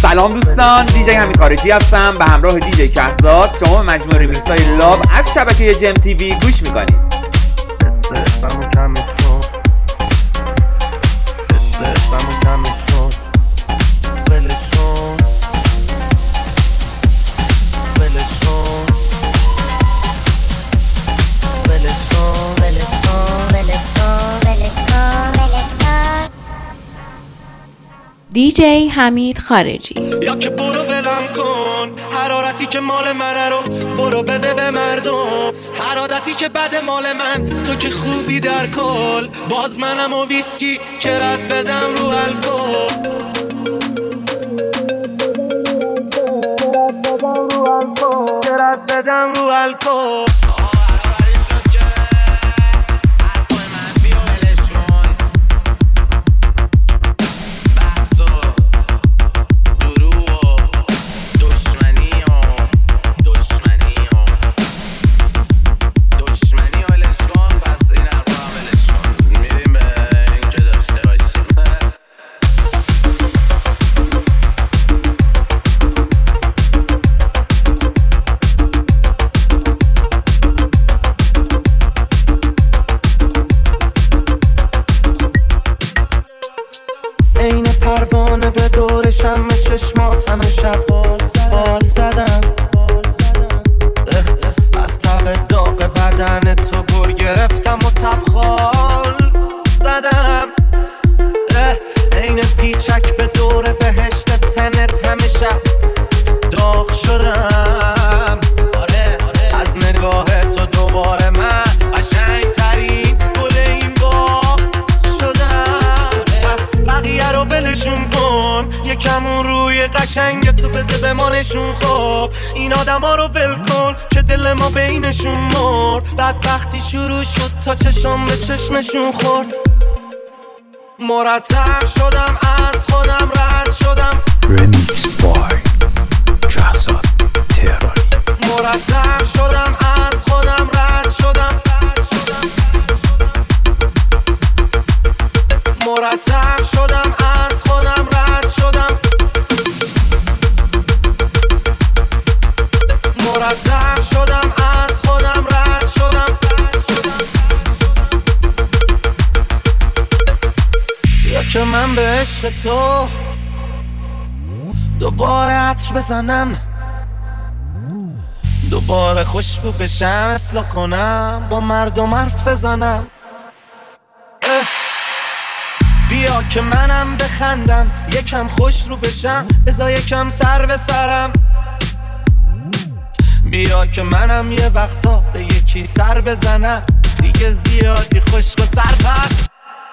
سلام دوستان، دیجی حمید خارجی هستم به همراه دیجی کهزاد. شما به مجموعه ریمیکس های لاب از شبکه جم تیوی گوش میکنید. دیجی حمید خارجی. یا که برو ولم کن حرارتی که مال منه رو برو بده به مردم، حرارتی که بد مال من تو که خوبی در کل، باز منم و ویسکی که رد بدم رو الکل، که رد بدم رو الکل. این پروانه به دور شم چشمات همه شب بال زدم، از تب داغ بدن تو گر گرفتم و تبخال زدم، این پیچک به دور بهشت تنت همه شب داغ شدم، از نگاه تو دوباره من قشنگ ترین گل این باغ شدم. پس بقیه رو ولشون کن، یکم اون روی قشنگ تو بده به ما نشون. خب این آدم ها رو ول کن که دل ما بینشون مرد، بدبختی شروع شد تا چشم به چشمشون خورد. مرتب شدم از خودم رد شدم، ریمیکس بای کهزاد تهرانی. مرتب شدم از خودم رد شدم، مرتب شدم از خودم رد شدم، مرتب شدم از خودم رد شدم. یا که من به عشق تو دوباره عطر بزنم، دوباره خوشبو بشم، اصلاح کنم، با مردم حرف بزنم. بیا که منم بخندم، یکم خوش رو بشم، بذار یکم سر به سرم. بیا که منم یه وقتا به یکی سر بزنم، دیگه زیادی خشک و سرپس.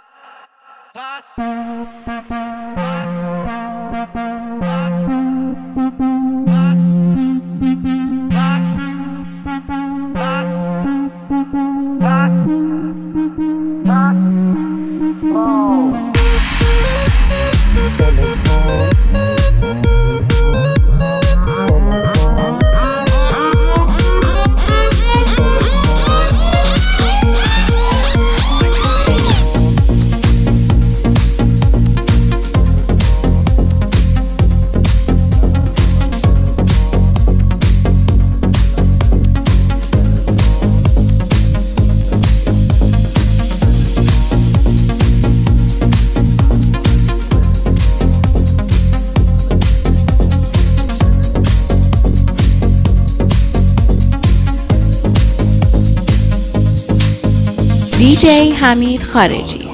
دیجی حمید خارجی.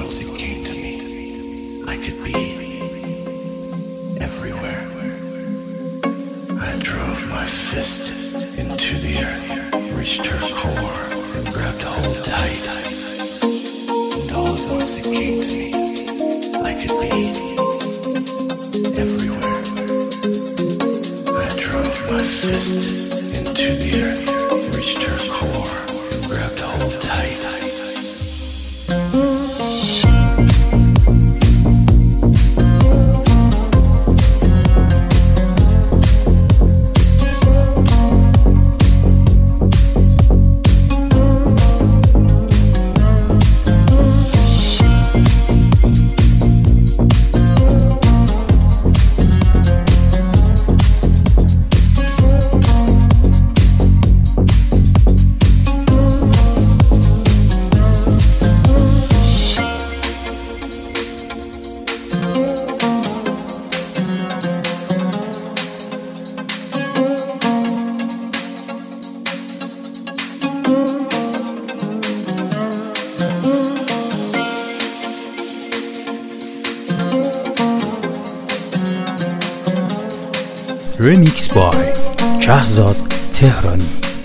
Remix by شهزاد تهرانی.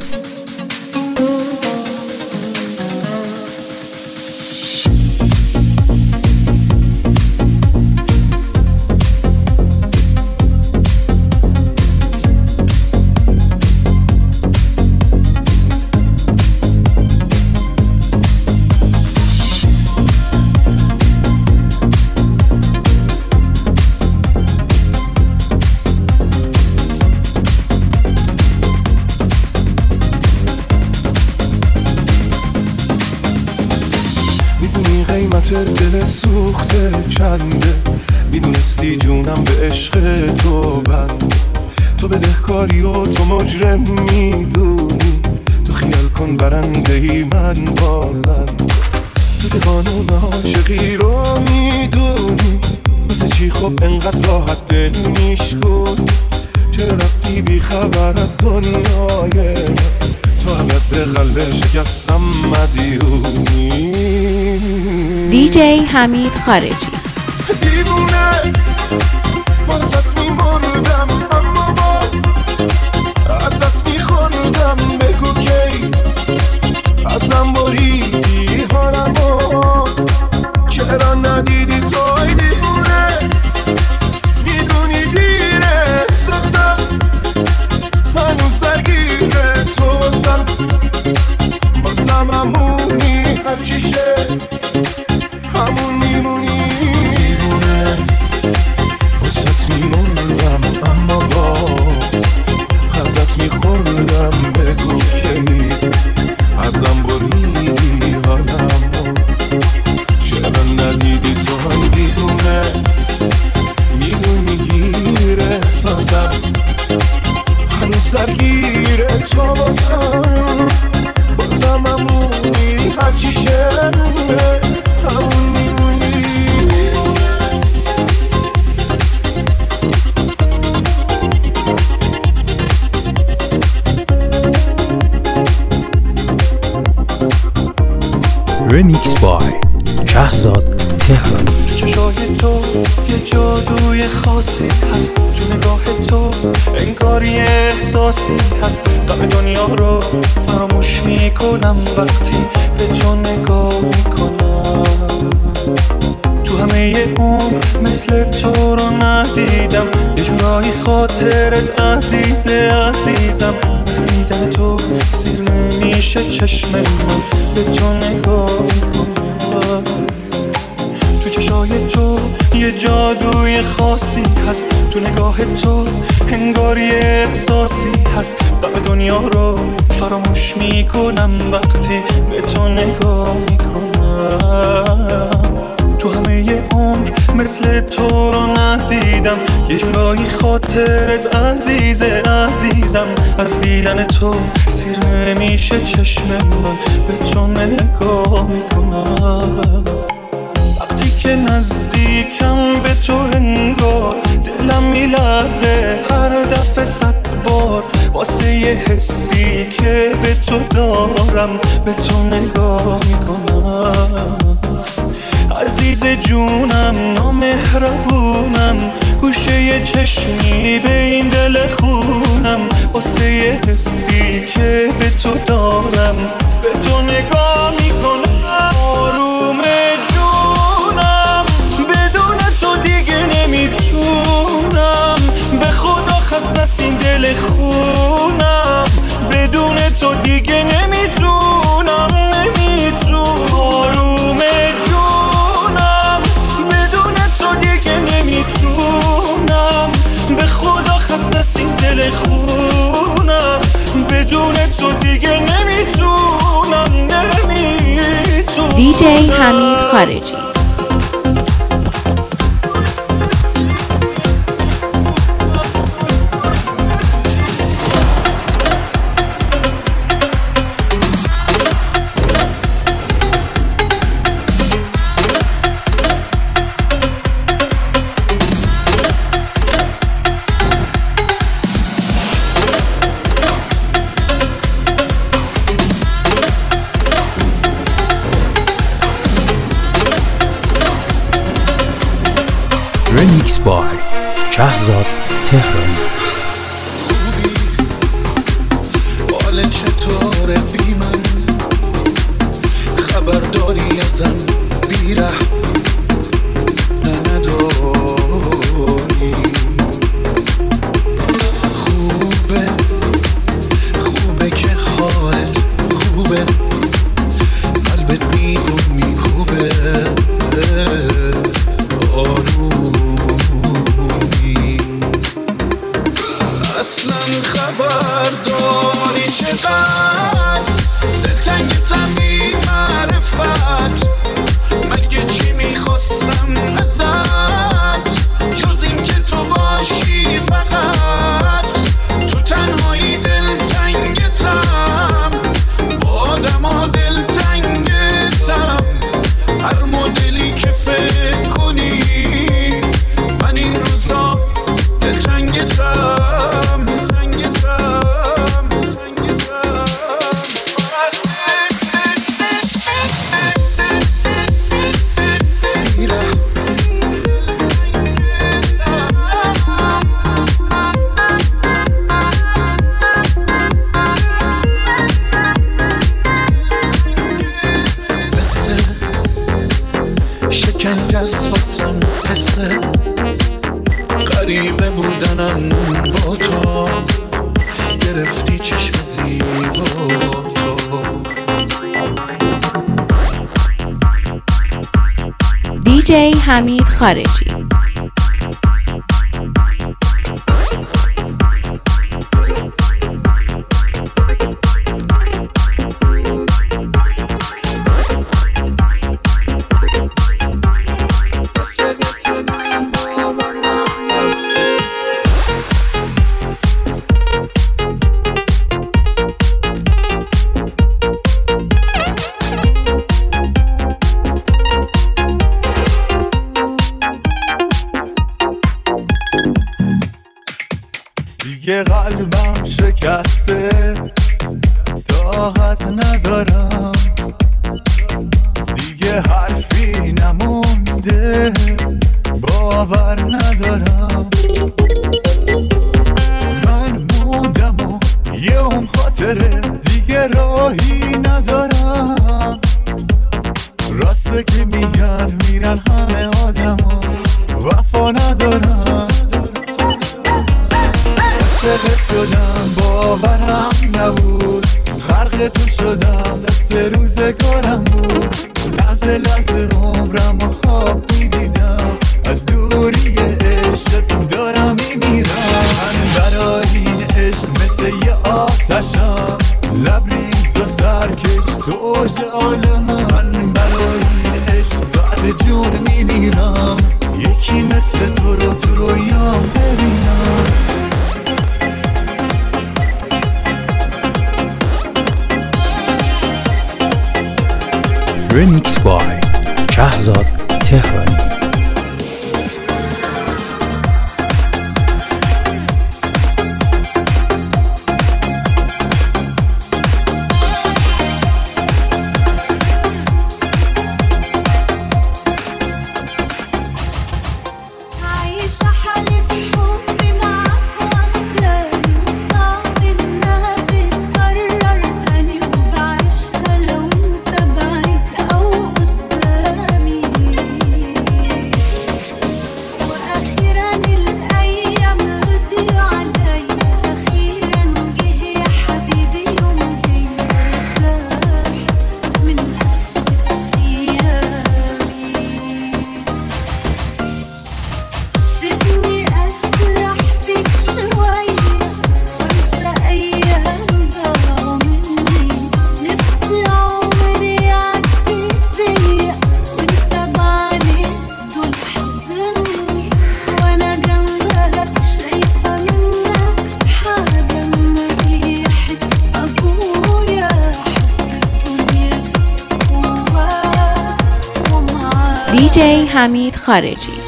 قیمت دل سوخته چنده، میدونستی جونم به عشق تو بند، تو بدهکاری و تو مجرم میدونی، تو خیال کن برنده ای من بازند، تو که قانون عاشقی رو میدونی، واسه چی خب انقدر راحت دل میشکنی، چرا رفتی بی خبر از دنیای تو همت به قلب شکستم مدیونی. دیجی حمید خارجی. دیوونه واسط میمردم اما باز ازت میخوردم، بگو کی ازم بریدی حالمو، چرا ندیدی توی دیوونه، میدونی دیره سبزم هنوز درگیره تو واسم، بازم همونی هرچیشه همون میمونی. دیوونه واسط میموندم اما باز ازت میخوردم، بگو کی ازم بریدی حالمو، چرا ندیدی تو هم دیوونه، میدونی گیر احساسم هنوز درگیره تو واسم، بازم همونی هرچی شده همون میمونی. Remix by شهزاد تهرانی. تو چشای تو یه جادوی خاصی هست، تو نگاه تو انگار یه احساسی هست، غم دنیا رو فراموش میکنم وقتی به تو نگاه میکنم، تو همه عمر مثل تو رو ندیدم، یه جورایی خاطرت عزیزه عزیزم، از دیدن تو سیر نمیشه چشم من به تو نگاه میکنم، تو چشای تو یه جادوی خاصی هست، تو نگاه تو انگار یه احساسی هست، غم دنیا رو فراموش میکنم وقتی به تو نگاه میکنم، تو همه عمر مثل تو رو ندیدم، یه جورایی خاطرت عزیزه عزیزم، از دیدن تو سیر نمیشه چشم من به تو نگاه میکنم، وقتی که نزدیکم به تو انگار دلم میلرزه هر دفعه 100 بار، واسه یه حسی که به تو دارم به تو نگاه میکنم، عزیز جونم نامهربونم، گوشه یه چشمی به این دل خونم، واسه یه حسی که به تو دارم به تو نگاه میکنم، آروم جونم بدون تو دیگه نمیتونم، به خدا خسته از این دل خونم، بدون تو دیگه نمیتونم آروم جونم بدون تو دیگه نمیتونم، به خدا خسته از این دل خونم، بدون تو دیگه نمیتونم دیجی حمید خارجی. Remix by شهزاد تهرانی. قشنگ از واسم حسه غریبه بودنم با تو گرفتی چشم زیبا تو دیجی حمید خارجی. دیگه قلبم شکسته طاقت ندارم دیگه حرفی نمونده باور ندارم من موندم و یه اون خاطره دیگه راهی ندارم راسته که میگن میرن همه آدم ها وفا ندارم عاشقت شدم باورم نبود غرق تو شدم دست روزگارم بود لحظه لحظه عمرم و خواب میدیدم از دوری عشقت دارم میمیرم من برای این عشق مثل یه آتشم لبریز و سرکش تو اوج عالمم من برای این عشق بعد جون میمیرم یکی مثل تو رو تو رویام ببینم رمیکس بای شهزاد تهرانی. دیجی حمید خارجی.